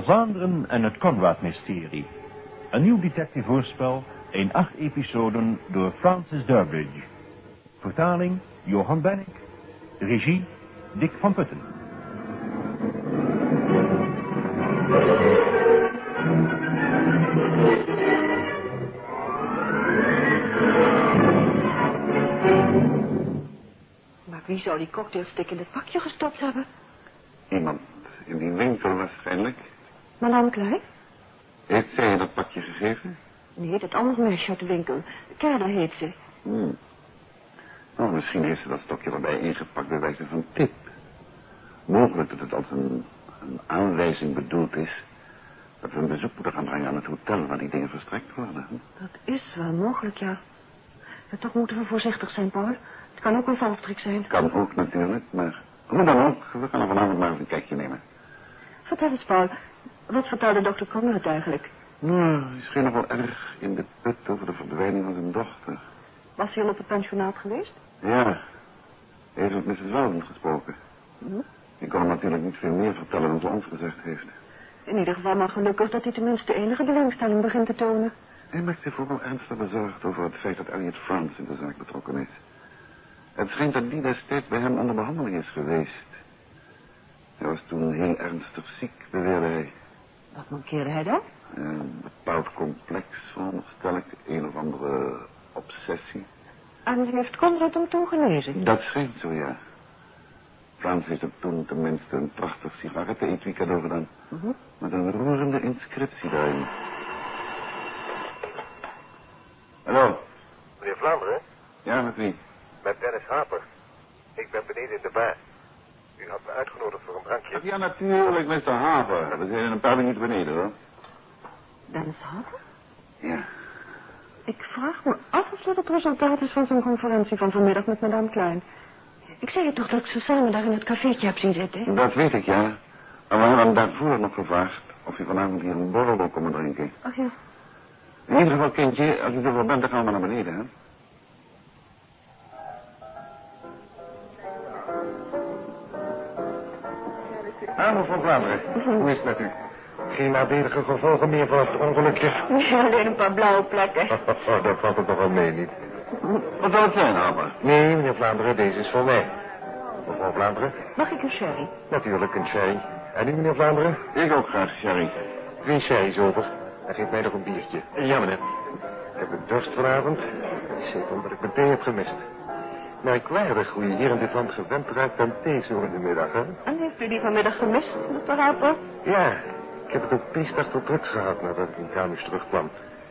Vlaanderen en het Conrad-mysterie. Een nieuw detective-hoorspel in 8 episoden door Francis Durbridge. Vertaling Johan Benink. Regie Dick van Putten. Maar wie zou die cocktailstick in het pakje gestopt hebben? Iemand in die winkel waarschijnlijk. Madame Klein? Heeft zij je dat pakje gegeven? Nee, dat andere meisje uit de winkel. Kerda heet ze. Nou, misschien heeft ze dat stokje erbij ingepakt bij wijze van tip. Mogelijk dat het als een aanwijzing bedoeld is dat we een bezoek moeten gaan brengen aan het hotel waar die dingen verstrekt worden. Dat is wel mogelijk, ja. En toch moeten we voorzichtig zijn, Paul. Het kan ook een valstrik zijn. Kan ook natuurlijk, maar hoe dan ook, we gaan er vanavond maar eens een kijkje nemen. Vertel eens, Paul. Wat vertelde dokter Conrad eigenlijk? Nou, hij scheen nog wel erg in de put over de verdwijning van zijn dochter. Was hij al op het pensionaat geweest? Ja, hij heeft met Mrs. Weldon gesproken. Ik kon hem natuurlijk niet veel meer vertellen dan ze ons gezegd heeft. In ieder geval maar gelukkig dat hij tenminste enige belangstelling begint te tonen. Hij maakt zich vooral ernstig bezorgd over het feit dat Elliot Frans in de zaak betrokken is. Het schijnt dat die destijds bij hem onder behandeling is geweest. Hij was toen heel ernstig ziek, beweerde hij. Wat mankeerde hij dan? Een bepaald complex, veronderstel ik, een of andere obsessie. En heeft Conrad hem toen genezen? Dat schijnt zo, ja. Frans heeft hem toen tenminste een prachtig sigaretten-etui cadeau gedaan. Met een roerende inscriptie daarin. Hallo? Meneer Vlaanderen? Ja, met wie? Met Dennis Harper. Ik ben beneden in de bar. U had me uitgenodigd voor een drankje. Ja, natuurlijk, Mr. Haver. We zijn in een paar minuten beneden, hoor. Dennis Harper? Ja. Ik vraag me af of dat het resultaat is van zijn conferentie van vanmiddag met Madame Klein. Ik zei je toch dat ik ze samen daar in het cafeetje heb zien zitten? Dat weet ik, ja. Maar we hebben hem daarvoor nog gevraagd of je vanavond hier een borrel wil komen drinken. Ach ja. In ieder geval, kindje, als je ervoor bent, dan gaan we maar naar beneden, hè. Mevrouw Vlaanderen, hoe is het met u? Geen nadelige gevolgen meer van het ongelukje? Nee, alleen een paar blauwe plekken. Dat valt er toch wel mee, niet? Wat zal het zijn, Haber? Nee, meneer Vlaanderen, deze is voor mij. Mevrouw Vlaanderen? Mag ik een sherry? Natuurlijk, een sherry. En u, meneer Vlaanderen? Ik ook graag, Sherry. 2 sherry's over. En geef mij nog een biertje. Ja, meneer. Ik heb een dorst vanavond. Ik zit omdat ik mijn thee heb gemist. Merkwaardig hoe je hier in dit land gewend raakt aan thee zo in de middag, hè? En heeft u die vanmiddag gemist, Mr. Harper? Ja, ik heb het ook piesdag tot druk gehad nadat ik in Kamers terugkwam.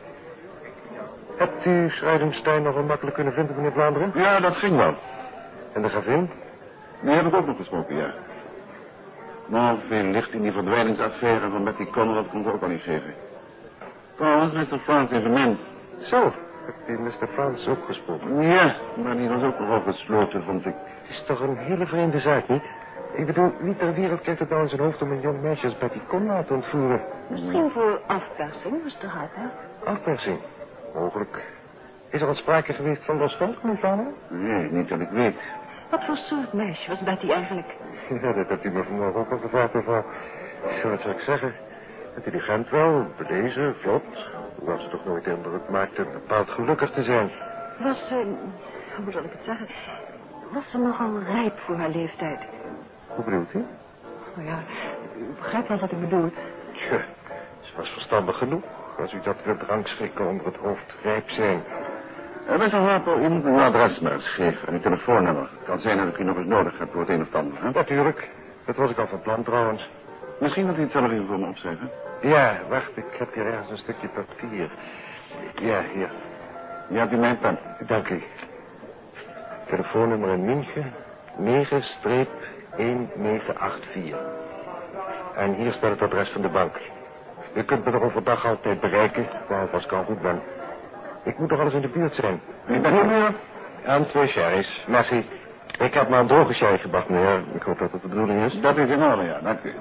Hebt u Schreidenstein nog wel makkelijk kunnen vinden, meneer Vlaanderen? Ja, dat ging wel. En de gravin? Die heb ik ook nog gesproken, ja. Maar veel licht in die verdwijningsaffaire van Betty Conrad kon ze ook al niet geven. Trouwens, Mr. Frans is een mens. Zo, hebt u Mr. Frans ook gesproken? Ja, maar die was ook nogal gesloten, vond ik. Het is toch een hele vreemde zaak, niet? Ik bedoel, wie ter wereld krijgt het nou in zijn hoofd om een jong meisje als Betty Conrad te ontvoeren? Misschien voor afpersing, Mr. Harper. Afpersing? Mogelijk. Is er al sprake geweest van losveld, meneer Vlaanderen? Nee, niet dat ik weet. Wat voor soort meisje was Betty eigenlijk? Ja, dat hebt u me vanmorgen ook al gevraagd, mevrouw. Ja, wat zou ik zeggen? Intelligent wel, belezen, vlot. Hoewel ze toch nooit de indruk maakte bepaald gelukkig te zijn. Was ze, hoe zal ik het zeggen, was ze nogal rijp voor haar leeftijd? Hoe bedoelt u? Nou ja, u begrijpt wel wat ik bedoel. Tja, ze was verstandig genoeg. Als u dat wilt rangschikken onder het hoofd rijp zijn. Mr. Harper, u moet me uw adres maar eens geven en uw telefoonnummer. Het kan zijn dat ik u nog eens nodig heb voor het een of ander, hè? Natuurlijk. Dat was ik al van plan trouwens. Misschien dat u het zelf even voor me opschrijven. Ja, wacht, ik heb hier ergens een stukje papier. Ja, hier. Ja, hebt u mijn pen? Dank u. Telefoonnummer in München 9-1984. En hier staat het adres van de bank. U kunt me nog overdag altijd bereiken, behalve als ik al goed ben. Ik moet toch alles in de buurt zijn. Ik ben hier weer. En 2 sherry's. Merci. Ik heb maar een droge sherry gebracht, meneer. Ik hoop dat het de bedoeling is. Dat is in orde, ja. Dank u.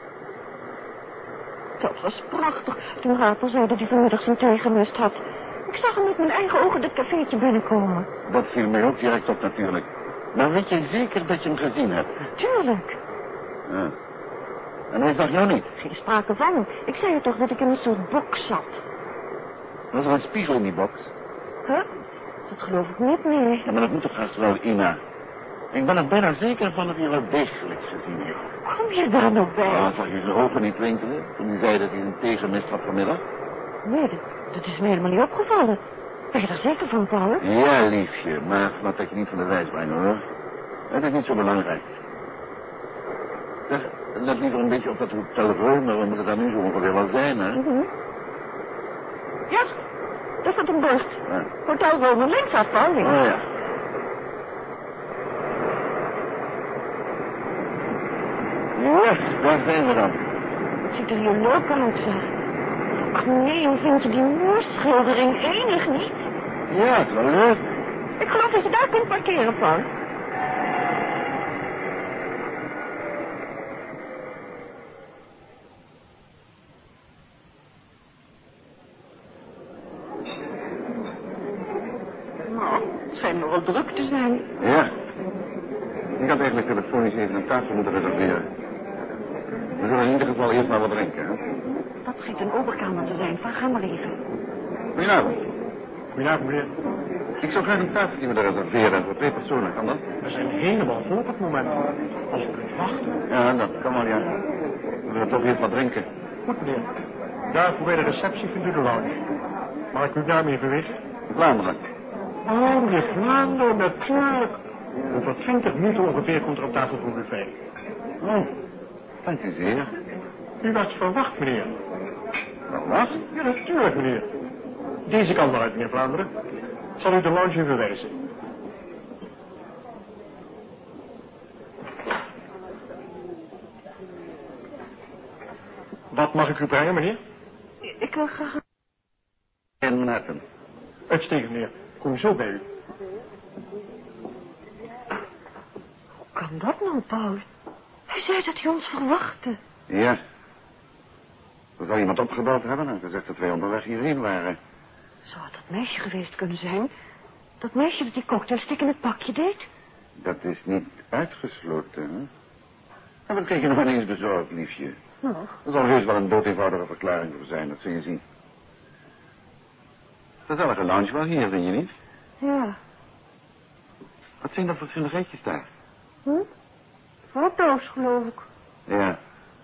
Dat was prachtig, toen Harper zei dat hij vanmiddag zijn thee gemist had. Ik zag hem met mijn eigen ogen dat cafeetje binnenkomen. Dat viel mij ook direct op natuurlijk. Maar weet je zeker dat je hem gezien hebt? Natuurlijk. Ja. En hij zag jou niet? Geen sprake van. Ik zei je toch dat ik in een soort box zat. Was er een spiegel in die box? Huh? Dat geloof ik niet meer. Ja, maar dat moet toch vast wel, Ina. Ik ben er bijna zeker van dat hij wel degelijk gezien heeft. Kom je daar nog bij? Oh, zag je zijn ogen niet twinkelen toen hij zei dat hij een tegenmist had vanmiddag? Nee, dat is me helemaal niet opgevallen. Ben je er zeker van, Paul? Ja, liefje, maar laat dat je niet van de wijs brengen, hoor. Het is niet zo belangrijk. Zeg, let liever een beetje op dat hotel Reumer, we moeten daar nu zo ongeveer wel zijn, hè? Ja, daar staat een bord. Ja. Hotel Reumer, linksaf, Paul. Oh ja. Ja, daar zijn we dan. Het ziet er hier leuk uit, zeg. Ach nee, hoe vind je die muurschildering enig niet? Ja, het is wel leuk. Ik geloof dat je daar kunt parkeren, Paul. Nou, het schijnt nog wel druk te zijn. Ja. Ik had eigenlijk telefonisch even een tafel moeten reserveren. We zullen in ieder geval eerst maar wat drinken, hè? Dat schijnt een overkamer te zijn. Ga maar even. Goedenavond. Goedenavond, meneer. Ik zou graag een tafeltje willen reserveren voor 2 personen, kan dat? We zijn helemaal vol op het moment. Als u kunt wachten. Ja, dat kan wel, ja. We willen toch eerst wat drinken. Goed, meneer. Daar bij de receptie vindt u de lounge. Mag ik uw naam even weten? Vlaanderen. Oh, meneer Vlaanderen, natuurlijk. Over 20 minuten ongeveer komt er op tafel voor buffet. Oh, dank u zeer. U was verwacht, meneer. Wat? Ja, natuurlijk, meneer. Deze kant maar uit, meneer Vlaanderen. Zal u de lounge even wijzen? Wat mag ik u brengen, meneer? Ik wil graag... In Manhattan. Uitstekend, meneer. Kom zo bij u. Hoe kan dat nou, Paul? Hij zei dat hij ons verwachtte. Ja. Er zal iemand opgebeld hebben en gezegd dat wij onderweg hierheen waren. Zou het dat meisje geweest kunnen zijn? Dat meisje dat die cocktailstick in het pakje deed? Dat is niet uitgesloten, hè? En wat kijk je nog ineens bezorgd, liefje? Nou, Er zal heus wel een doodeenvoudige verklaring voor zijn, dat zul je zien. Gezellige lounge wel hier, vind je niet? ja. Wat zijn dat voor schilderijtjes daar? Foto's, geloof ik. Ja.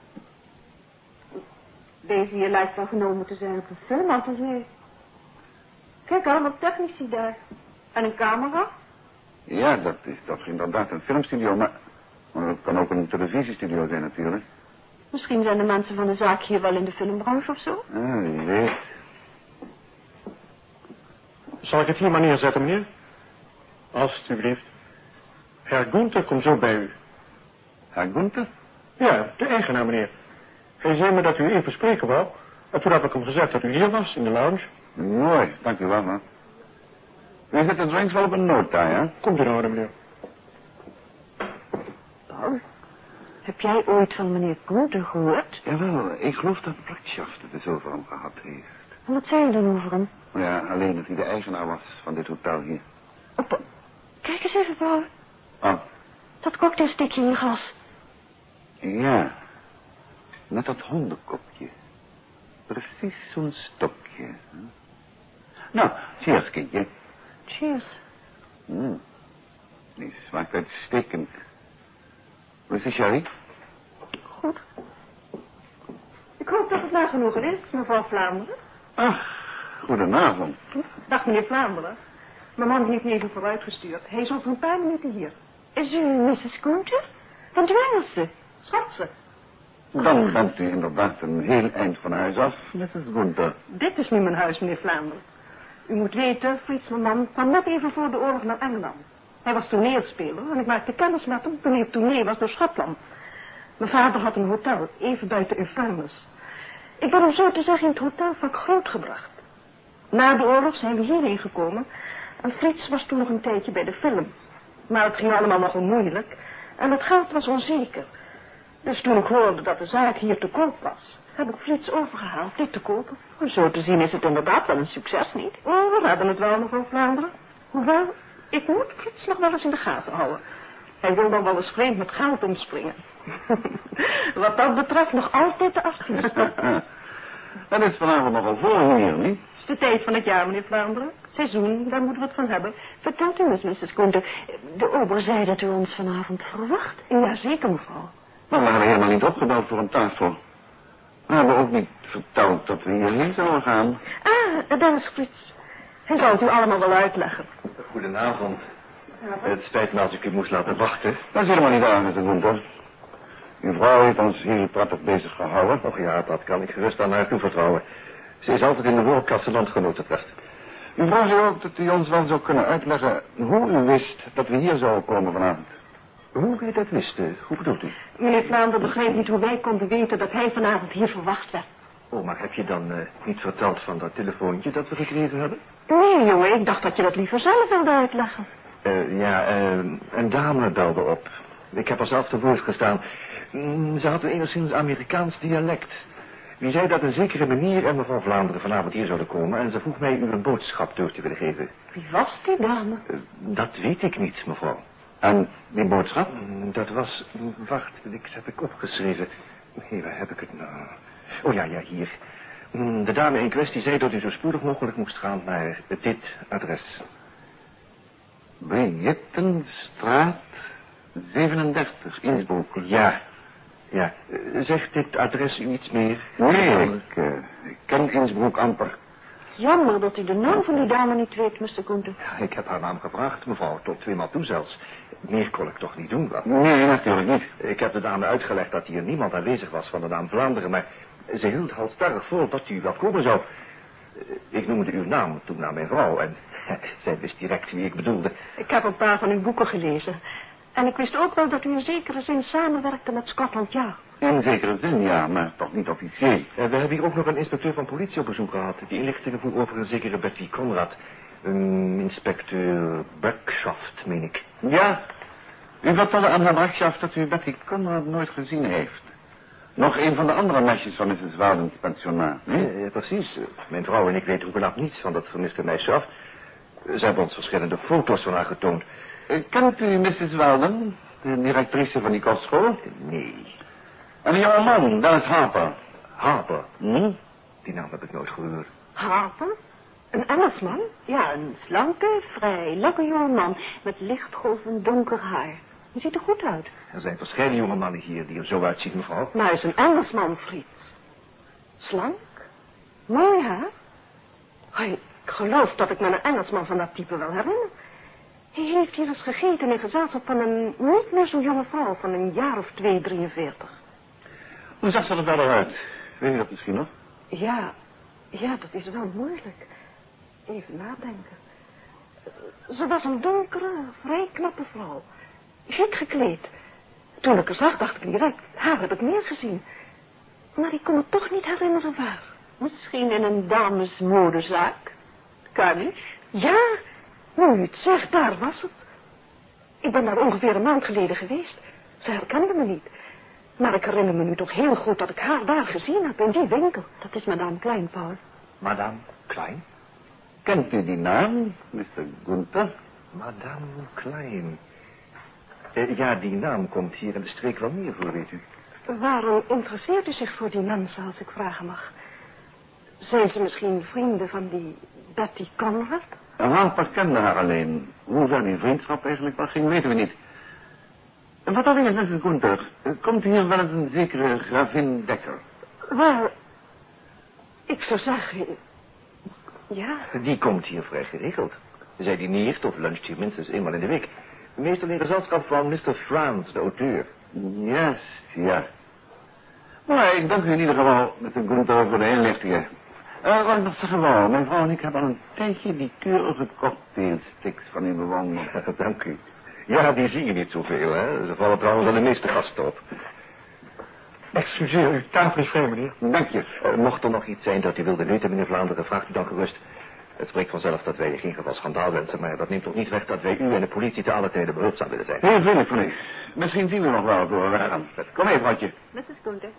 Deze hier lijkt wel genomen te zijn op een filmatelier. Kijk, allemaal technici daar. En een camera. Ja, dat is toch inderdaad een filmstudio, maar het kan ook een televisiestudio zijn natuurlijk. Misschien zijn de mensen van de zaak hier wel in de filmbranche of zo. Ah, wie weet. Zal ik het hier maar neerzetten, meneer? Alsjeblieft. Herr Gunther komt zo bij u. Herr Gunther? Ja, de eigenaar, meneer. Hij zei me dat u even spreken wou. En toen heb ik hem gezegd dat u hier was, in de lounge. Mooi, dank u wel, man. U zet de drinks wel op een nota, hè? Komt in orde, meneer. Paul, heb jij ooit van meneer Gunther gehoord? Jawel, ik geloof dat Blackshaft het dus over hem gehad heeft. En wat zei je dan over hem? Ja, alleen dat hij de eigenaar was van dit hotel hier. Oh, kijk eens even, Paul. Oh, Dat cocktailstickje in je glas. ja. Met dat hondenkopje. Precies zo'n stokje. Hè? Nou, cheers, kindje. Cheers. Die smaakt uitstekend. Hoe is de sherry? Goed. Ik hoop dat het nagenoegen is, mevrouw Vlaanderen. Ach, goedenavond. Dag, meneer Vlaanderen. Mijn man heeft me even vooruitgestuurd. Hij is over een paar minuten hier. Is u Mrs. Gunther? Van Dwengelse? Schotse? Dan bent u inderdaad een heel eind van huis af, Mrs. Gunther. Dit is nu mijn huis, meneer Vlaanderen. U moet weten, Frits, mijn man, kwam net even voor de oorlog naar Engeland. Hij was toneelspeler en ik maakte kennis met hem toen hij op toneel was door Schotland. Mijn vader had een hotel, even buiten Inverness. Ik ben hem zo te zeggen in het hotelvak grootgebracht. Na de oorlog zijn we hierheen gekomen en Frits was toen nog een tijdje bij de film. Maar het ging allemaal nogal moeilijk en het geld was onzeker. Dus toen ik hoorde dat de zaak hier te koop was, heb ik Frits overgehaald dit te kopen. Zo te zien is het inderdaad wel een succes, niet? Oh, we hebben het wel nog van Vlaanderen. Hoewel, ik moet Frits nog wel eens in de gaten houden. Hij wil dan wel eens vreemd met geld omspringen. Wat dat betreft nog altijd de achterste. Dat is vanavond nogal vol hier, niet? Het is de tijd van het jaar, meneer Vlaanderen. Seizoen, daar moeten we het van hebben. Vertelt u eens, Mrs. Gunther. De ober zei dat u ons vanavond verwacht. Ja, zeker, mevrouw. Maar we hebben helemaal niet opgebeld voor een tafel. We hebben ook niet verteld dat we hierheen zouden gaan. Ah, daar is Frits. Hij zal het u allemaal wel uitleggen. Goedenavond. Het spijt me als ik u moest laten wachten. Dat is helemaal niet waar, Mr. Gunther. Uw vrouw heeft ons heel prettig bezig gehouden. Och ja, dat kan ik gerust aan haar toevertrouwen. Ze is altijd in de woordklasse landgenoten terecht. Uw vrouw zei ook dat u ons wel zou kunnen uitleggen hoe u wist dat we hier zouden komen vanavond. Hoe u dat wist, hoe bedoelt u? Meneer Vlaanderen begreep niet hoe wij konden weten dat hij vanavond hier verwacht werd. Oh, maar heb je dan niet verteld van dat telefoontje dat we gekregen hebben? Nee, jongen, ik dacht dat je dat liever zelf wilde uitleggen. Een dame belde op. Ik heb haar zelf te woord gestaan. Ze had een enigszins Amerikaans dialect. Die zei dat een zekere meneer en mevrouw Vlaanderen vanavond hier zouden komen en ze vroeg mij u een boodschap door te willen geven. Wie was die dame? Dat weet ik niet, mevrouw. En die boodschap? Dat was... Wacht, dat heb ik opgeschreven. Nee, waar heb ik het nou? Oh ja, hier. De dame in kwestie zei dat u zo spoedig mogelijk moest gaan naar dit adres. Briettenstraat 37, Innsbruck. Ja. Zegt dit adres u iets meer? Nee, ik ken Innsbruck amper. Jammer dat u de naam van die dame niet weet, Mr. Gunther. Ja, ik heb haar naam gevraagd, mevrouw, tot 2 maal toe zelfs. Meer kon ik toch niet doen, wat? Nee, natuurlijk niet. Ik heb de dame uitgelegd dat hier niemand aanwezig was van de naam Vlaanderen, maar ze hield halstarrig vol dat u wel komen zou. Ik noemde uw naam toen naar mijn vrouw en zij wist direct wie ik bedoelde. Ik heb een paar van uw boeken gelezen. En ik wist ook wel dat u in zekere zin samenwerkte met Scotland Yard. In zekere zin, ja, maar toch niet officieel. We hebben hier ook nog een inspecteur van politie op bezoek gehad, die inlichtingen voert over een zekere Betty Conrad. Een inspecteur Buckshaft, meen ik. Ja, u vertelde aan haar Buckshaft dat u Betty Conrad nooit gezien heeft. Nog een van de andere meisjes van Mrs. Waldens pensionaat, precies. Mijn vrouw en ik weten hoegenaamd niets van dat vermiste meisje af. Ze hebben ons verschillende foto's van haar getoond. Kent u Mrs. Walden, de directrice van die kostschool? Nee. En een jonge man, dat is Harper. Harper? Die naam heb ik nooit gehoord. Harper? Een Engelsman? Ja, een slanke, vrij lekker jonge man met lichtgolvend donker haar. Hij ziet er goed uit. Er zijn verschillende jonge mannen hier die er zo uitzien, mevrouw. Maar hij is een Engelsman, Frits. Slank? Mooi haar? Ik geloof dat ik me een Engelsman van dat type wel herinner. Hij heeft hier eens gegeten in gezelschap van een niet meer zo jonge vrouw van een jaar of 43. Hoe zag ze er verder uit? Weet je dat misschien nog? Ja, dat is wel moeilijk. Even nadenken. Ze was een donkere, vrij knappe vrouw. Chic gekleed. Toen ik haar zag, dacht ik direct, haar heb ik meer gezien. Maar ik kon me toch niet herinneren waar. Misschien in een damesmodezaak? Kan niet? Ja, nu u het zegt, daar was het. Ik ben daar ongeveer een maand geleden geweest. Ze herkende me niet. Maar ik herinner me nu toch heel goed dat ik haar daar gezien heb, in die winkel. Dat is Madame Klein, Paul. Madame Klein? Kent u die naam, Mr. Gunther? Madame Klein. Ja, die naam komt hier in de streek wel meer voor, weet u. Waarom interesseert u zich voor die mensen, als ik vragen mag? Zijn ze misschien vrienden van die Betty Conrad? Harper kende haar alleen. Hoe ver die vriendschap eigenlijk was, ging, weten we niet. En wat dat is, Mr. Gunther, komt hier wel eens een zekere gravin Dekker? Wel, ik zou zeggen, ja. Die komt hier vrij geregeld. Zij dineert of luncht hier minstens eenmaal in de week. Meestal in gezelschap van Mr. Franz, de auteur. Yes, ja. Maar ik dank u in ieder geval, Mr. Gunther, voor de inlichtingen. Wat ik nog zeggen wou, mijn vrouw en ik hebben al een tijdje die keurige cocktailsticks van u bewonderd. Dank u. Ja, die zie je niet zoveel, hè. Ze vallen trouwens aan de meeste gasten op. Excuseer, uw tafel is vrij, meneer. Dank je. Mocht er nog iets zijn dat u wilde weten, meneer Vlaanderen, vraagt u dan gerust. Het spreekt vanzelf dat wij geen geval schandaal wensen, maar dat neemt toch niet weg dat wij u en de politie te alle tijden behulpzaam willen zijn. Heel vriendelijk van u. Misschien zien we nog wel door we gaan. Kom even, Rotje. Mrs. Gunther.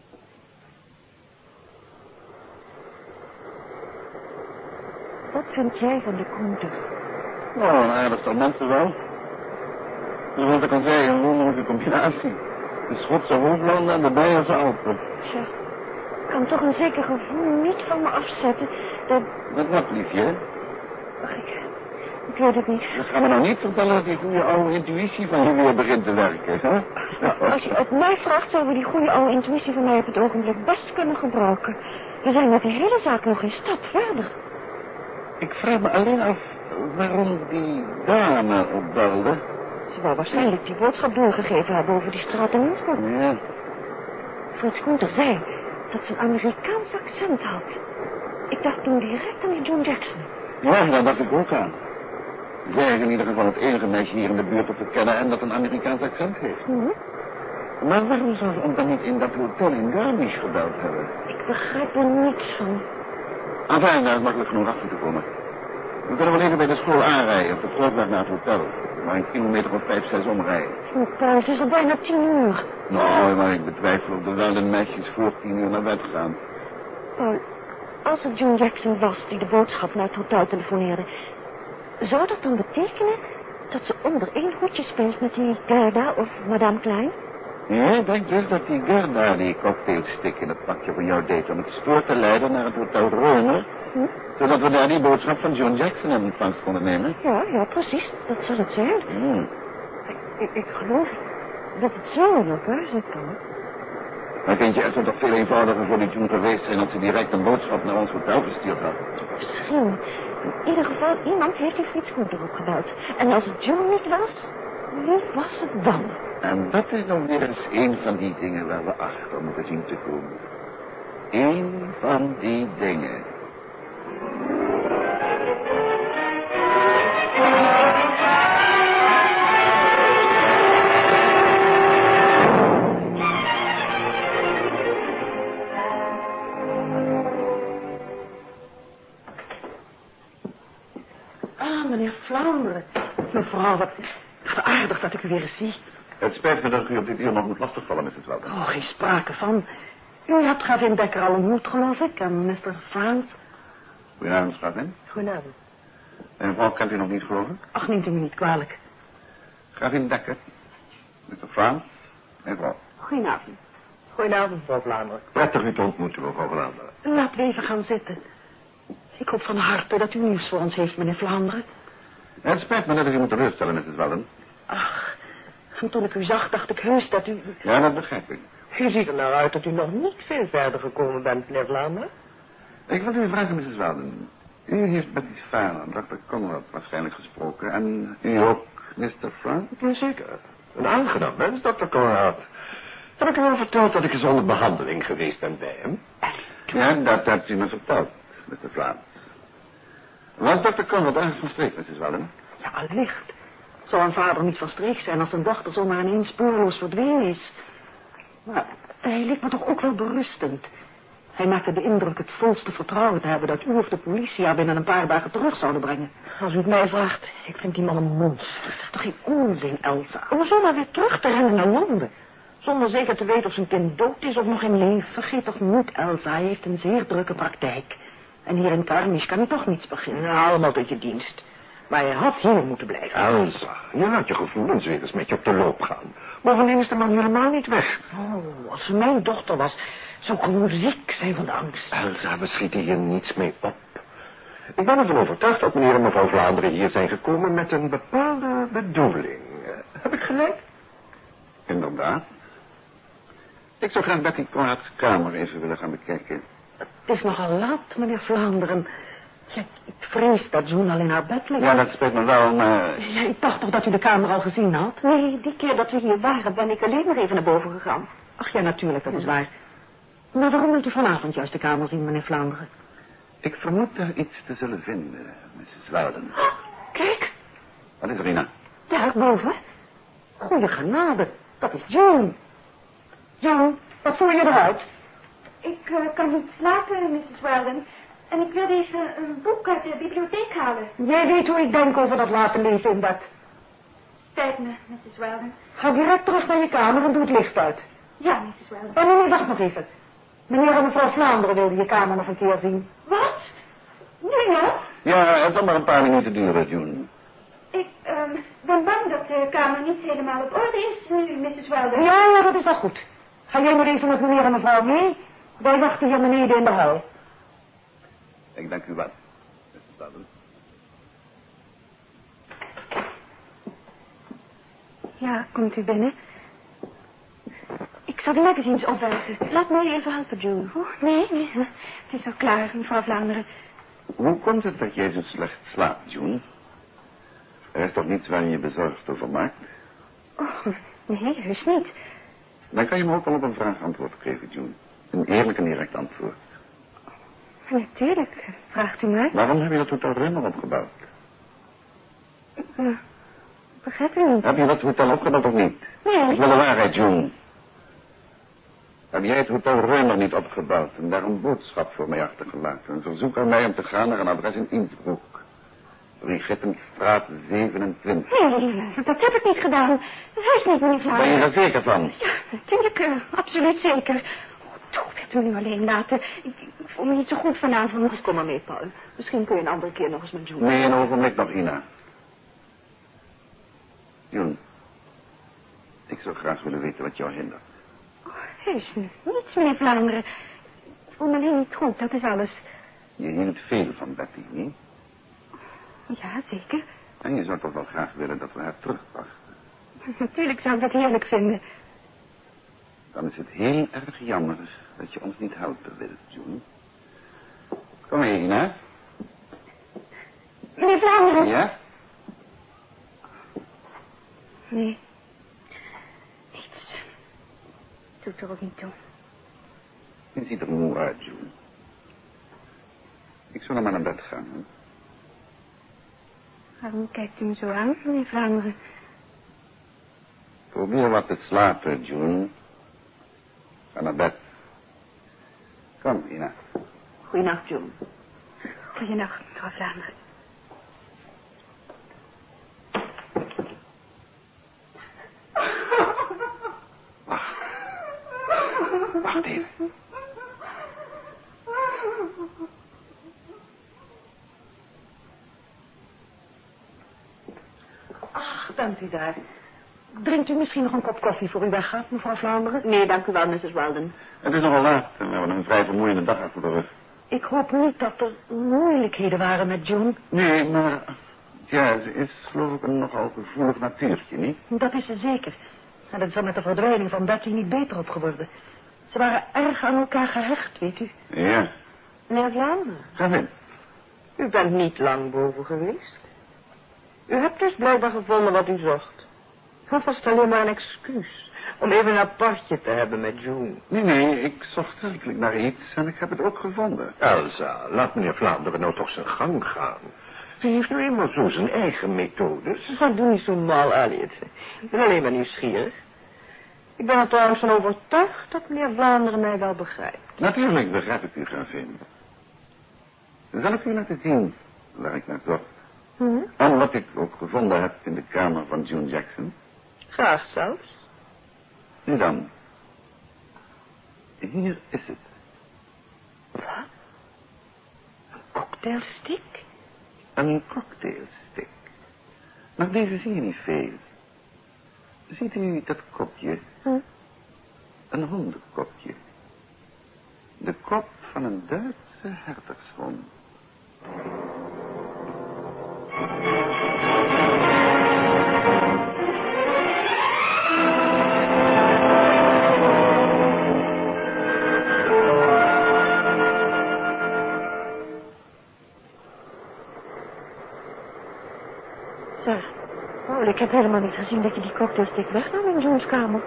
Wat vind jij van de Gunters? Nou, een aardig toch mensen wel. Zoals ik al zei, een wonderlijke combinatie. De Schotse hooglanden en de Beierse Alpen. Tja, ik kan toch een zeker gevoel niet van me afzetten dat... Wat liefje? Ach, ik weet het niet. Dat gaan we nou niet vertellen dat die goede oude intuïtie van je weer begint te werken, hè? Als je het mij vraagt, zouden we die goede oude intuïtie van mij op het ogenblik best kunnen gebruiken. We zijn met de hele zaak nog een stap verder. Ik vraag me alleen af waarom die dame opbelde. Ze wou waarschijnlijk die boodschap doorgegeven hebben over die straat in Innsbruck. Ja. Frits Gunther zei dat ze een Amerikaans accent had. Ik dacht toen direct aan die John Jackson. Ja, daar dacht ik ook aan. Zij is in ieder geval het enige meisje hier in de buurt op te kennen en dat een Amerikaans accent heeft. Maar waarom zou ze ons dan niet in dat hotel in Garmisch gebeld hebben? Ik begrijp er niets van. Enfin, daar is makkelijk genoeg achter te komen. We kunnen wel even bij de school aanrijden op de terugweg naar het hotel. Maar een kilometer of 5, 6 omrijden. Paul, het is al bijna 10 uur. Nou, maar ik betwijfel of er wel de meisjes voor 10 uur naar bed gaan. Paul, als het John Jackson was die de boodschap naar het hotel telefoneerde, zou dat dan betekenen dat ze onder één hoedje speelt met die Gerda of Madame Klein? Ja, ik denk dus dat die Gerda die cocktailstick in het pakje van jou deed om het spoor te leiden naar het hotel Reuner. Zodat we daar die boodschap van John Jackson in ontvangst konden nemen. Ja, precies. Dat zal het zijn. Ik geloof dat het zo in elkaar zit, Paul. Maar kindje, het zou toch veel eenvoudiger voor die John geweest zijn als ze direct een boodschap naar ons hotel gestuurd had. Misschien. In ieder geval, iemand heeft die Frits Gunther opgebeld. En als het John niet was, wie was het dan? En dat is nog weer eens een van die dingen waar we achter moeten zien te komen. Eén van die dingen. Meneer Vlaanderen. Mevrouw, wat aardig dat ik u weer eens zie. Het spijt me dat u op dit uur nog moet lastigvallen, Mrs. Welden. Oh, geen sprake van. U hebt gravin Dekker al ontmoet, geloof ik, en Mr. Frans. Goedenavond, gravin. Goedenavond. Mijn vrouw kent u nog niet, geloof ik? Ach, neemt u me niet kwalijk. Gravin Dekker. Mr. Frans. Mijn vrouw. Goedenavond. Goedenavond, mevrouw Vlaanderen. Prettig u te ontmoeten, mevrouw Vlaanderen. Laten we even gaan zitten. Ik hoop van harte dat u nieuws voor ons heeft, meneer Vlaanderen. Het spijt me dat ik u moet teleurstellen, Mrs. Welden. Ach, en toen ik u zag, dacht ik heus dat u... Ja, dat begrijp ik. U ziet er nou uit dat u nog niet veel verder gekomen bent, meneer Vlaanderen. Ik wil u vragen, Mrs. Welden. U heeft met die vader, Dr. Conrad, waarschijnlijk gesproken. En u ook, Mr. Frans? Jazeker. Een aangenaam mens, Dr. Conrad. Heb ik u al verteld dat ik eens onder behandeling geweest ben bij hem? Ja, dat hebt u me verteld, Mr. Frans. Was Dr. Conrad ergens van streek, Mrs. Welden? Ja, allicht. Zou een vader niet van streek zijn als zijn dochter zomaar ineens spoorloos verdwenen is? Maar hij leek me toch ook wel berustend. Hij maakte de indruk het volste vertrouwen te hebben dat u of de politie haar binnen een paar dagen terug zouden brengen. Als u het mij vraagt, ik vind die man een monster. Zeg toch geen onzin, Elsa. Om zomaar weer terug te rennen naar Londen. Zonder zeker te weten of zijn kind dood is of nog in leven. Vergeet toch niet, Elsa, hij heeft een zeer drukke praktijk. En hier in Garmisch kan hij toch niets beginnen. Ja, allemaal tot je dienst. Maar je had hier moeten blijven. Elsa, je laat je gevoelens weer eens met je op de loop gaan. Bovendien is de man helemaal niet weg. Oh, als ze mijn dochter was, zou ik gewoon ziek zijn van de angst. Elsa, we schieten hier niets mee op. Ik ben ervan overtuigd dat meneer en mevrouw Vlaanderen hier zijn gekomen met een bepaalde bedoeling. Heb ik gelijk? Inderdaad. Ik zou graag Betty Conrad's kamer even willen gaan bekijken. Het is nogal laat, meneer Vlaanderen. Ja, ik vrees dat Zoen al in haar bed ligt. Ja, dat spijt me wel, maar... Ja, ik dacht toch dat u de kamer al gezien had? Nee, die keer dat we hier waren, ben ik alleen maar even naar boven gegaan. Ach ja, natuurlijk, dat is waar. Maar waarom wilt u vanavond juist de kamer zien, meneer Vlaanderen? Ik vermoed daar iets te zullen vinden, Mrs. Welden. Oh, kijk. Wat is er, Rina? Daarboven. Goeie genade, dat is Joan. Joan, wat voer je eruit? Ik kan niet slapen, Mrs. Weldon. En ik wilde even een boek uit de bibliotheek halen. Jij weet hoe ik denk over dat laten lezen in bed. Spijt me, Mrs. Weldon. Ga direct terug naar je kamer en doe het licht uit. Ja, Mrs. Weldon. En nee, wacht nog even. Meneer en mevrouw Vlaanderen wilden je kamer nog een keer zien. Wat? Nu nog? Ja, het zal maar een paar minuten duren, June. Ik ben bang dat de kamer niet helemaal op orde is nu, Mrs. Weldon. Ja, dat is wel goed. Ga jij maar even met meneer en mevrouw mee? Wij wachten hier beneden in de hal. Ik dank u wel, Mrs. Weldon. Ja, komt u binnen. Ik zal de magazines opbergen. Laat mij even helpen, June. Oh, nee, het is al klaar, mevrouw Vlaanderen. Hoe komt het dat jij zo slecht slaapt, June? Er is toch niets waar je je bezorgd over maakt? Oh, nee, heus niet. Dan kan je me ook wel op een vraag antwoord geven, June. Een eerlijk en direct antwoord. Natuurlijk, vraagt u maar. Waarom heb je dat Hotel Reumer opgebouwd? Begrijp u niet? Heb je dat hotel opgebouwd of niet? Nee. Ik wil de waarheid, June. Heb jij het Hotel Reumer niet opgebouwd en daar een boodschap voor mij achtergelaten? Een verzoek aan mij om te gaan naar een adres in Innsbruck. Brigittenstraat 27. Nee, dat heb ik niet gedaan. Heus niet, meneer Vlaanderen. Ben je er zeker van? Ja, natuurlijk, absoluut zeker. Oh, toch, wilt u nu alleen laten. Ik voel me niet zo goed vanavond. Kom maar mee, Paul. Misschien kun je een andere keer nog eens met June. Nee, een ogenblik nog, Ina. June, ik zou graag willen weten wat jou hindert. Oh, heus niets, meneer Vlaanderen. Ik voel me alleen niet goed, dat is alles. Je hield veel van Betty, niet? Ja, zeker. En je zou toch wel graag willen dat we haar terugbrachten. Natuurlijk zou ik dat heerlijk vinden. Dan is het heel erg jammer dat je ons niet helpen wilt, June. Kom hier, Ina. Meneer Vlaanderen? Ja? Nee. Niets. Doet er ook niet toe. Je ziet er moe uit, June. Ik zal nog maar naar bed gaan, hè? Waarom kijkt u me zo aan, meneer Vlaanderen? Probeer wat te slapen, June. Ga naar bed. Kom, Ina. Goeienacht, June. Goeienacht, mevrouw Vlaanderen. Wacht even. Ach, dank u daar. Drinkt u misschien nog een kop koffie voor u weggaat, mevrouw Vlaanderen? Nee, dank u wel, Mrs. Weldon. Het is nogal laat en we hebben een vrij vermoeiende dag achter de rug. Ik hoop niet dat er moeilijkheden waren met June. Nee, maar... Ja, ze is geloof ik een nogal gevoelig natuurtje, niet? Dat is ze zeker. En dat is er met de verdwijning van Betty niet beter op geworden. Ze waren erg aan elkaar gehecht, weet u. Ja. Meneer Vlaanderen, Ga in. u bent niet lang boven geweest. U hebt dus blijkbaar gevonden wat u zocht. Dat was alleen maar een excuus om even een apartje te hebben met June. Nee, ik zocht werkelijk naar iets en ik heb het ook gevonden. Elsa, laat meneer Vlaanderen nou toch zijn gang gaan. Hij heeft nu eenmaal zo zijn eigen methodes. Wat doe niet zo mal, Elliot. Ik ben alleen maar nieuwsgierig. Ik ben er trouwens van overtuigd dat meneer Vlaanderen mij wel begrijpt. Natuurlijk begrijp ik u, gravin. Zal ik u laten zien waar ik naar zocht? En wat ik ook gevonden heb in de kamer van June Jackson? Graag zelfs. Nu dan. Hier is het. Wat? Een cocktailstick? Een cocktailstick. Maar deze zie je niet veel. Ziet u dat kopje? Een hondenkopje. De kop van een Duitse herdershond. Zeg, Paul, ik heb helemaal niet gezien dat je die cocktailstick wegnam in Jones kamer.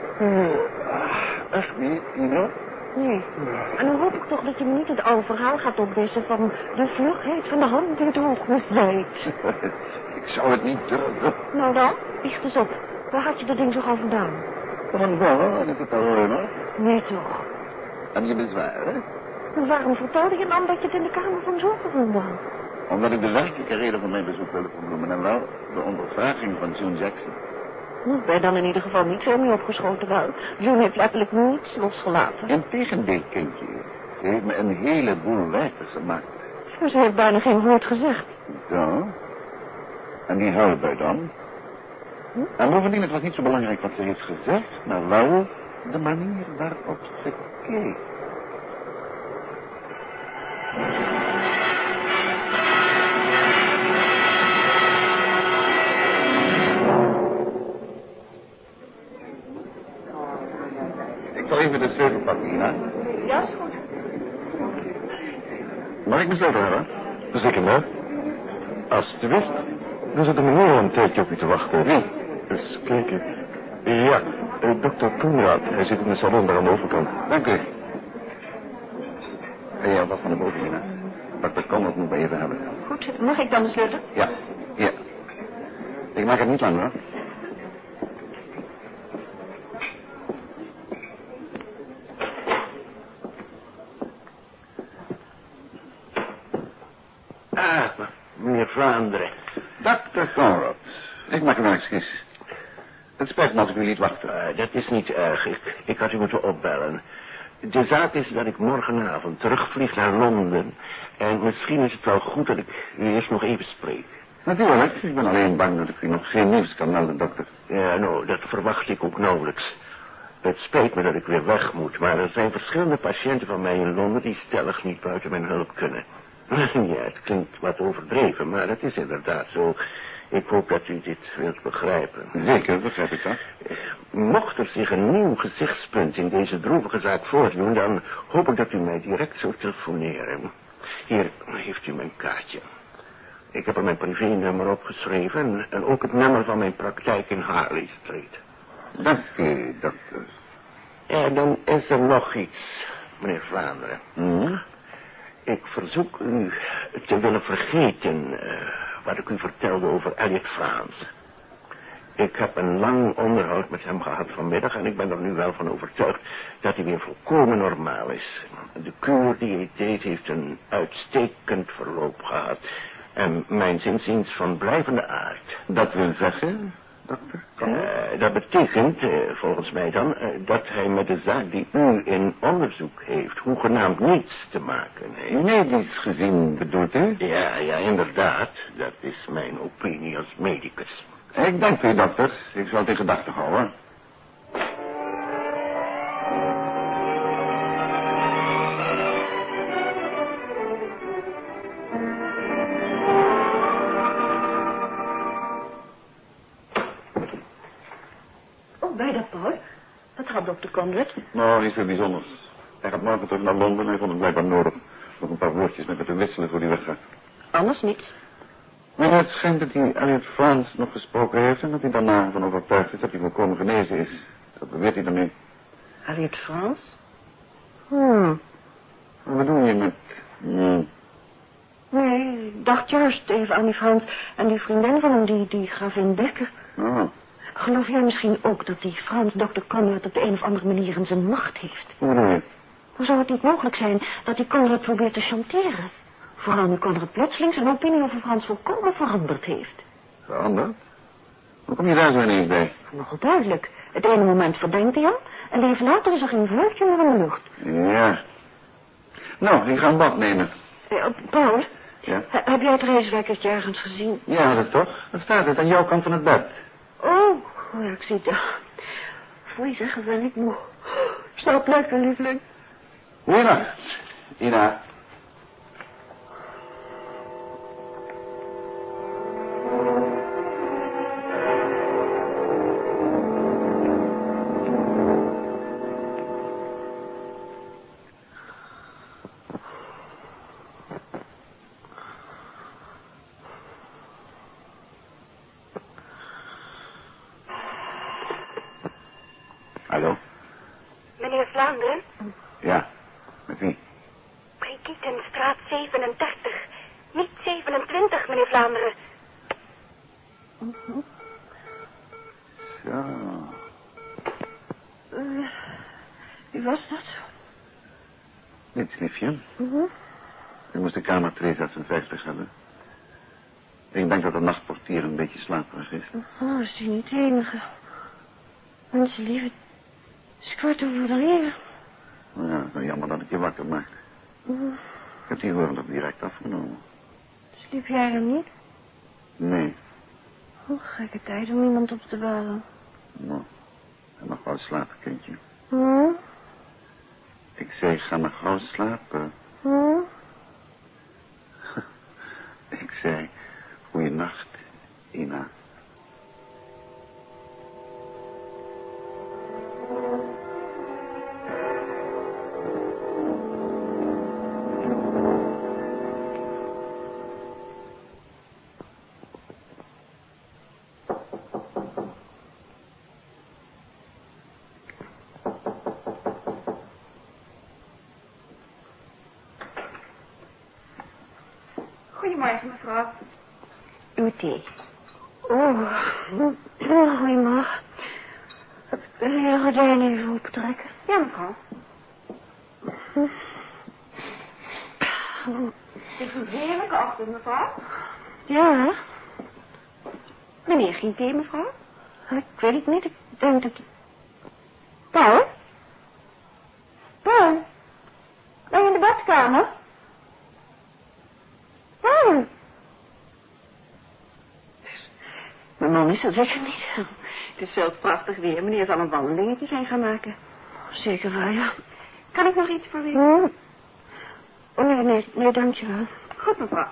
Echt niet, Ina? Nee. En dan hoop ik toch dat je me niet het oude verhaal gaat opwissen van de vlugheid van de hand die het hoog misleidt. Ik zou het niet durven. Nou dan, biecht eens op. Waar had je dat ding zo gauw vandaan? Van wel, dat is het al, hè? Nee toch. En je bezwaren? En waarom vertelde je dan dat je het in de kamer van John gevonden had? Omdat ik de werkelijke reden van mijn bezoek wilde verbloemen en wel de ondervraging van June Jackson. Ben je dan in ieder geval niet veel meer opgeschoten wel? June heeft letterlijk niets losgelaten. Integendeel, kindje. Ze heeft me een heleboel wijten gemaakt. Maar ze heeft bijna geen woord gezegd. Zo. En die huilbui dan? En bovendien, het was niet zo belangrijk wat ze heeft gezegd, maar wel de manier waarop ze keek. Ik zal even de sleutel pakken, Ina. Ja, is goed. Mag ik mijn sleutel hebben? Zeker, maar. Alsjeblieft. Er zit een meneer een tijdje op u te wachten. Wie? Eens kijken. Ja, dokter Koenraad. Hij zit in de salon daar aan de overkant. Dank u. Ben jij alvast van de boven, Ina? Dr. Conrad moet me even hebben. Goed, mag ik dan de sleutel? Ja, ja. Ik maak het niet lang, hoor. Meneer Vlaanderen. Dr. Conrad, ik maak een excuus. Het spijt me als ik u liet wachten. Dat is niet erg. Ik had u moeten opbellen. De zaak is dat ik morgenavond terugvlieg naar Londen. En misschien is het wel goed dat ik u eerst nog even spreek. Natuurlijk, ik ben alleen bang dat ik u nog geen nieuws kan melden, dokter. Ja, nou, dat verwacht ik ook nauwelijks. Het spijt me dat ik weer weg moet, maar er zijn verschillende patiënten van mij in Londen die stellig niet buiten mijn hulp kunnen. Ja, het klinkt wat overdreven, maar het is inderdaad zo. Ik hoop dat u dit wilt begrijpen. Zeker, begrijp ik dat. Mocht er zich een nieuw gezichtspunt in deze droevige zaak voordoen, dan hoop ik dat u mij direct zult telefoneren. Hier heeft u mijn kaartje. Ik heb er mijn privénummer opgeschreven en ook het nummer van mijn praktijk in Harley Street. Dank u, dokter. En dan is er nog iets, meneer Vlaanderen. Ik verzoek u te willen vergeten wat ik u vertelde over Elliot Frans. Ik heb een lang onderhoud met hem gehad vanmiddag en ik ben er nu wel van overtuigd dat hij weer volkomen normaal is. De kuur die hij deed heeft een uitstekend verloop gehad en mijn zinziens van blijvende aard. Dat wil zeggen, dokter? Dat betekent, volgens mij dan, dat hij met de zaak die u in onderzoek heeft, hoegenaamd niets te maken heeft. Medisch gezien bedoelt u? Ja, inderdaad. Dat is mijn opinie als medicus. Ik dank u, dokter. Ik zal het in gedachten houden. Oh, bij dat, Paul. Wat had dokter Conrad? Nou, niet veel bijzonders. Hij gaat morgen terug naar Londen en hij vond het blijkbaar nodig nog een paar woordjes met me te wisselen voor die weggaat. Anders niets. Maar het schijnt dat hij Elliot Frans nog gesproken heeft en dat hij daarna van overtuigd is dat hij volkomen genezen is. Dat beweert hij daarmee. Elliot Frans? Wat bedoel je met... Nee, ik dacht juist even aan die Frans en die vriendin van hem, die gravin Dekker. Oh. Geloof jij misschien ook dat die Frans dokter Conrad op de een of andere manier in zijn macht heeft? Hoe bedoel je? Hoe zou het niet mogelijk zijn dat die Conrad probeert te chanteren? Vooral nu Conrad plotseling zijn opinie over Frans volkomen veranderd heeft. Veranderd? Hoe kom je daar zo ineens bij? Nogal duidelijk. Het ene moment verdenkt hij hem en even later is er geen vuurtje meer in de lucht. Ja. Nou, ik ga een bad nemen. Paul, Ja? heb jij het reiswekkertje ergens gezien? Ja, dat toch? Daar staat het aan jouw kant van het bed. Oh, ja, ik zie het. Foei, zeggen ben ik moe. Slaap lekker, lieveling. Goeienacht, Ina. Hallo? Meneer Vlaanderen? Ja, met wie? Brikietenstraat 37. Niet 27, meneer Vlaanderen. Zo. Wie was dat? Niets, liefje. Ik moest de kamer 256 hebben. Ik denk dat de nachtportier een beetje slaperig is. Oh, dat is hij niet de enige. Mensen lief, het is 1:15. Nou ja, het is wel jammer dat ik je wakker maakte. Ik heb die horen ook direct afgenomen. Sliep jij hem niet? Nee. Oh, gekke tijd om iemand op te bellen. Nou, ga maar gauw slapen, kindje. Hm? Ik zei, ga maar gauw slapen. Hm? Ik zei, goeienacht, Ina. Goedemorgen, mevrouw. Uw thee. Oh, goedemorgen. Wil je de gordijnen even optrekken? Ja, mevrouw. Het is een heerlijke ochtend, mevrouw. Ja. Meneer, geen thee, mevrouw? Ik weet het niet. Ik denk dat... Paul? Paul? Ben je in de badkamer? Paul? Mijn man is er zeker niet. Het is zelfs prachtig weer. Meneer zal een wandelingetje zijn gaan maken. Zeker wel, ja. Kan ik nog iets voor u? Oh, nee, dankjewel. Goed, mevrouw.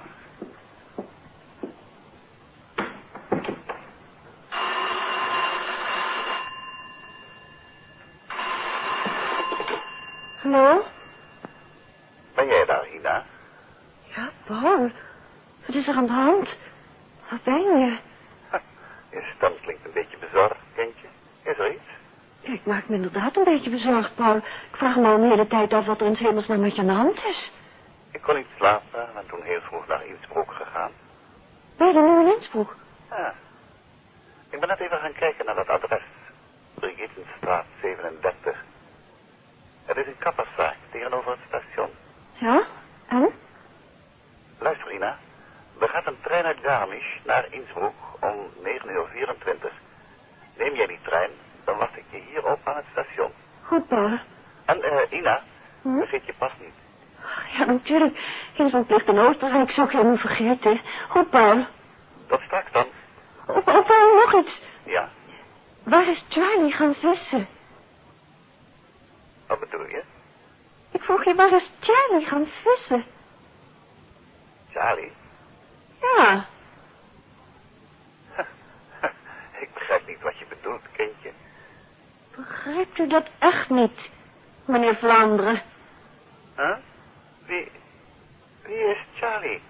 Hallo? Ben jij daar, Ina? Ja, Paul. Wat is er aan de hand? Waar ben je? Je stem klinkt een beetje bezorgd, kindje. Is er iets? Ja, ik maak me inderdaad een beetje bezorgd, Paul. Ik vraag me al een hele tijd af wat er in 's hemelsnaam met je aan de hand is. Ik kon niet slapen en ben toen heel vroeg naar Innsbruck gegaan. Ben je er nu in Innsbruck? Ja. Ik ben net even gaan kijken naar dat adres. Brigittenstraat 37. Het is een kapperszaak tegenover het station. Ja? En? Luister, Ina. Er gaat een trein uit Garmisch naar Innsbruck om 9:24. Neem jij die trein, dan wacht ik je hier op aan het station. Goed, Paul. En, Ina, vergeet je pas niet. Ja, natuurlijk. Innsbruck ligt in Oostenrijk, zou ik helemaal vergeten. Goed, Paul. Tot straks dan. Oh, Paul, nog iets. Ja, Waar is Charlie gaan vissen? wat bedoel je? Ik vroeg je, waar is Charlie gaan vissen? Charlie? Ja. Ik begrijp niet wat je bedoelt, kindje. Begrijpt u dat echt niet, meneer Vlaanderen? Huh? Wie is Charlie?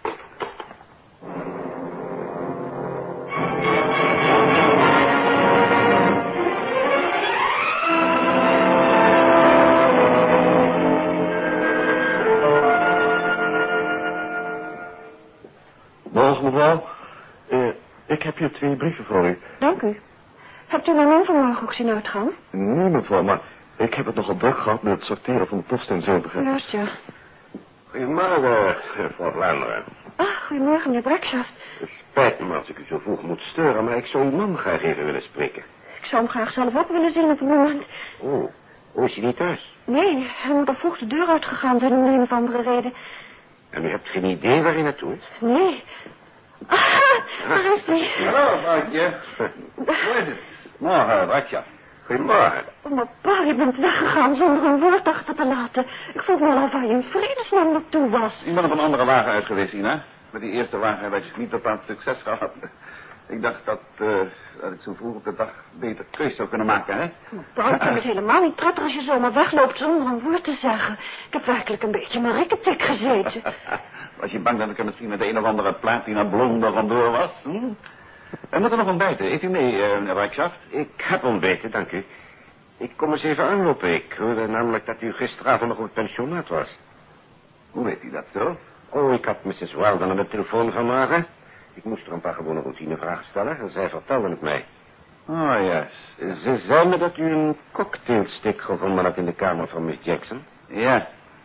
Morgen, mevrouw. Ik heb hier 2 brieven voor u. Dank u. Hebt u mijn man vanmorgen ook zien uitgaan? Nee, mevrouw, maar ik heb het nogal druk gehad met het sorteren van de post en zo, begrijp. Juist, ja. Goedemorgen, mevrouw Vlaanderen. Goedemorgen, meneer Brekschaft. Het spijt me als ik u zo vroeg moet steuren, maar ik zou uw man graag even willen spreken. Ik zou hem graag zelf ook willen zien op het moment. Oh, is hij niet thuis? Nee, hij moet al vroeg de deur uitgegaan zijn om de een of andere reden. En u hebt geen idee waar hij naartoe is? Nee. Daar is hij. Hallo, vrouwtje. Hoe is het? Morgen, Bratja. Goedemorgen. Oh, maar pa, je bent weggegaan zonder een woord achter te laten. Ik vroeg me al af waar je in vredesnaam naartoe was. Ik ben op een andere wagen uit geweest, Ina. Met die eerste wagen heb ik niet bepaald succes gehad. Ik dacht dat ik zo vroeg op de dag beter keus zou kunnen maken, hè? Pa, ik vind het helemaal niet prettig als je zomaar wegloopt zonder een woord te zeggen. Ik heb werkelijk een beetje mijn rikketik gezeten. Was je bang dat ik er misschien met de een of andere platina blonde vandoor was? En moet er nog ontbijten? Eet u mee, meneer Rijkschaft? Ik heb ontbeten, dank u. Ik kom eens even aanlopen. Ik hoorde namelijk dat u gisteravond nog op het pensionaat was. Hoe weet u dat zo? Oh, ik had Mrs. Weldon aan de telefoon vanmorgen. Ik moest er een paar gewone routinevragen stellen en zij vertelde het mij. Oh, juist. Ze zei me dat u een cocktailstick gevonden had in de kamer van Miss Jackson. Ja.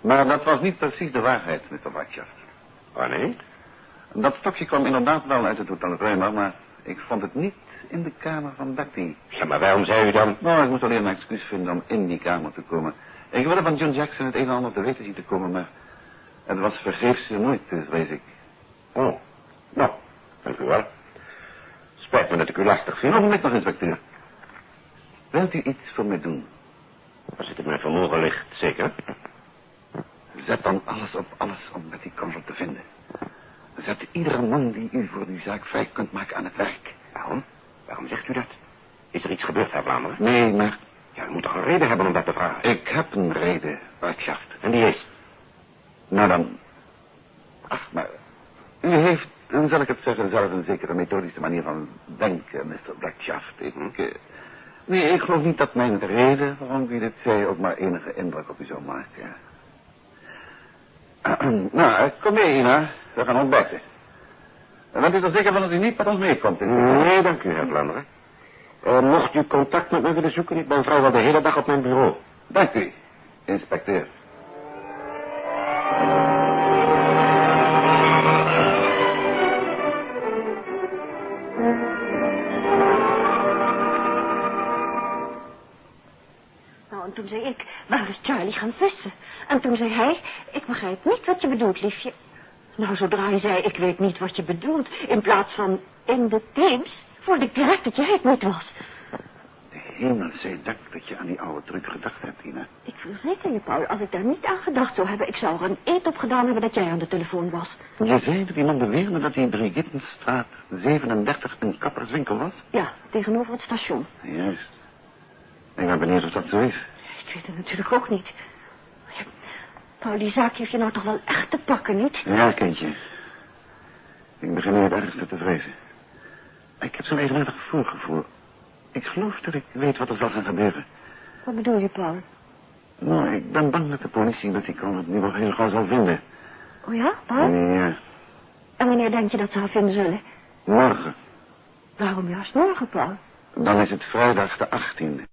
Maar dat was niet precies de waarheid, Mr. Blackshaft. Oh, nee? Dat stokje kwam inderdaad wel uit het Hotel Reumer, maar ik vond het niet in de kamer van Betty. Ja, maar waarom zei u dan? Nou, ik moest alleen een excuus vinden om in die kamer te komen. Ik wilde van John Jackson het een en ander te weten zien te komen, maar het was vergeefse moeite, vrees ik. Oh, nou, dank u wel. Spijt me dat ik u lastig vind. Nog een nog, inspecteur. Wilt u iets voor mij doen? Als het in mijn vermogen ligt, zeker. Zet dan alles op alles om Betty Conrad te vinden. Zet iedere man die u voor die zaak vrij kunt maken aan het werk. Waarom? Waarom zegt u dat? Is er iets gebeurd, Herr Vlaanderen? Nee, maar... Ja, u moet toch een reden hebben om dat te vragen? Ik heb een reden, Blackshaft. En die is? Nou dan... Ach, maar... U heeft, hoe zal ik het zeggen, zelf een zekere methodische manier van denken, Mr. Blackshaft. Nee, ik geloof niet dat mijn reden waarom u dit zei ook maar enige indruk op u zou maken. Nou, kom mee, Ina. We gaan ontbijten. En bent u er zeker van dat u niet met ons meekomt? Nee, dank u, Herr Vlaanderen. Mocht u contact met me willen zoeken, ik ben vrijwel de hele dag op mijn bureau. Dank u, inspecteur. Nou, en toen zei ik, waar is Charlie gaan vissen? En toen zei hij, ik begrijp niet wat je bedoelt, liefje. Nou, zodra hij zei, ik weet niet wat je bedoelt, in plaats van in de Theems, voelde ik direct dat jij het niet was. De hemel zij dank dat je aan die oude truc gedacht hebt, Ina. Ik verzeker je, Paul, als ik daar niet aan gedacht zou hebben, ik zou er een eed op gedaan hebben dat jij aan de telefoon was. Je zei dat iemand beweerde dat hij in Brigittenstraat 37 een kapperswinkel was? Ja, tegenover het station. Juist. Ik ben benieuwd of dat zo is. Ik weet het natuurlijk ook niet. Ja, Paul, die zaak heeft je nou toch wel echt te pakken, niet? Ja, kindje. Ik begin nu het ergste te vrezen. Ik heb zo'n eigenaardig voorgevoel. Ik geloof dat ik weet wat er zal gaan gebeuren. Wat bedoel je, Paul? Nou, ik ben bang dat de politie Betty Conrad nu wel heel gauw zal vinden. Oh ja, Paul? Ja, En wanneer denk je dat ze haar vinden zullen? morgen. Waarom juist morgen, Paul? Dan is het vrijdag de 18e.